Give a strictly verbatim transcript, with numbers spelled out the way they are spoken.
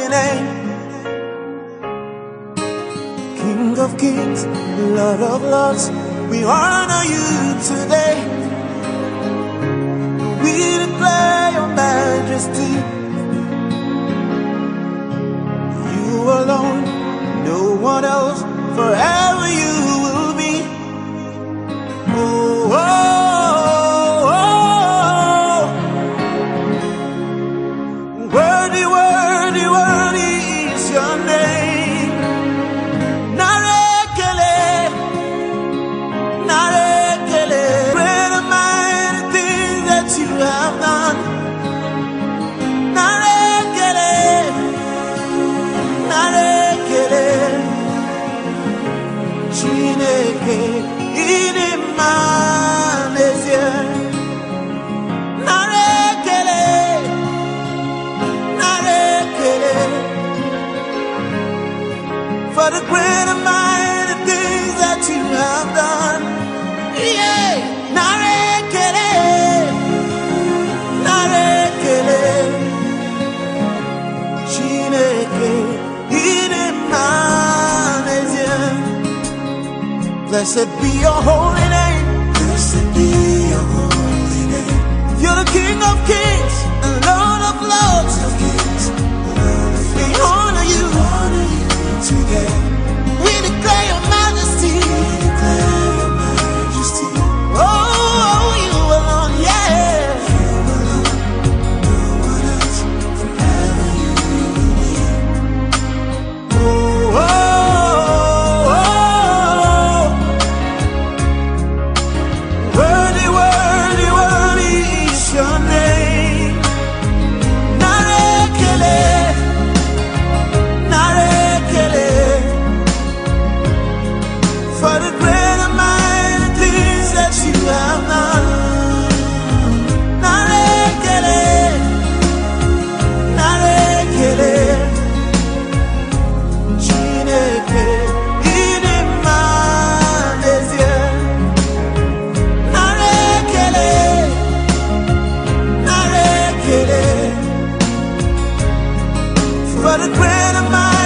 holy name. King of kings, Lord of lords, we honor you today. We declare your majesty. You alone, no one else, forever you will be. Oh, oh, oh. Worthy, worthy, worthy is your name. Narekele, narekele. Great and mighty things that you have done. Narekele, narekele. Chineke, inimanesia. Narekele, narekele. For the great and mighty things that you have done. Yeah. Narekele, narekele. Chineke, inimanesia. Blessed be your holy name. Blessed be your holy name. You're the King of kings and Lord of lords. We honor you. Honor you today. We declare your majesty. We declare your majesty. Oh, oh, you alone, yeah. You alone, no one else, forever you will be. Oh, oh, oh. Worthy, worthy, worthy is your name. Narekele, narekele. For the great and mighty things that you have done. Narekele, narekele. Chineke, inimanesia. Narekele, narekele. For the great and mighty